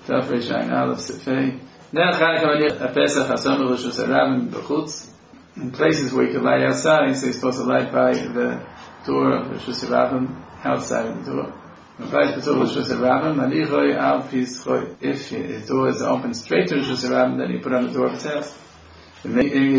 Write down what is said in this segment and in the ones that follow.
Taf Reish Ayin Aleph Sefei. Now Chanukah Maniach Pesach Hasomer Rishus Harabim B'chutz. In places where you can light outside, so you're supposed to light by the door of Rishus Harabim outside of the door. If the door is open straight to Rishus Harabim, then you put on the door of his house. The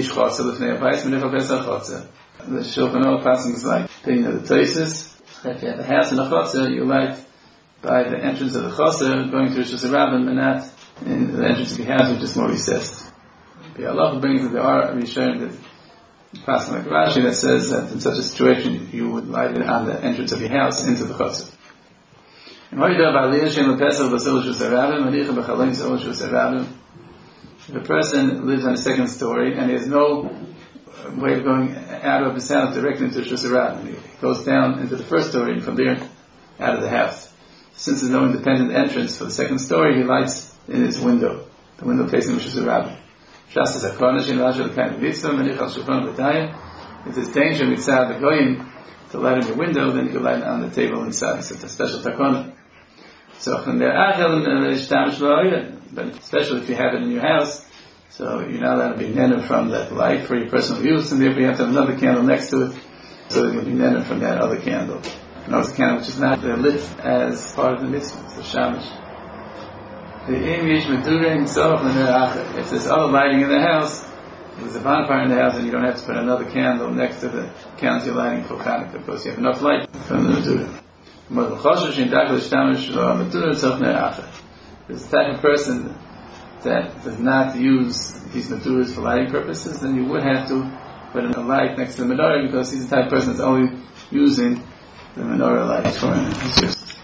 Shulchan Aruch passing is like opinion of the Tosfos. If you have a house in a chotzer, you light by the entrance of the chotzer, going to Rishus Harabim, and not in the entrance of your house, which is more recessed. The Allah brings that there are Rishonim that passing like Rashi that says that in such a situation you would light it on the entrance of your house into the chotzer. If a person lives on a second story and he has no way of going out of his house directly into Rishus Harabim, he goes down into the first story and from there out of the house. Since there's no independent entrance for the second story, he lights in his window, the window facing Rishus Harabim. If there's danger mitzad the goyim to light on your window, then you can light on the table inside. So it's a special takona. So but especially if you have it in your house, so you're not allowed to be nenen from that light for your personal use, and therefore you have to have another candle next to it, so that you can be nenen from that other candle. And also a candle which is not lit as part of the mitzvah, the shamash. If there's other lighting in the house, if there's a bonfire in the house, then you don't have to put another candle next to the candles you're lighting for Chanukah, because you have enough light from the Medudah. There's a type of person that does not use these Medurahs for lighting purposes, then you would have to put a light next to the menorah, because he's the type of person that's only using the menorah light for his use.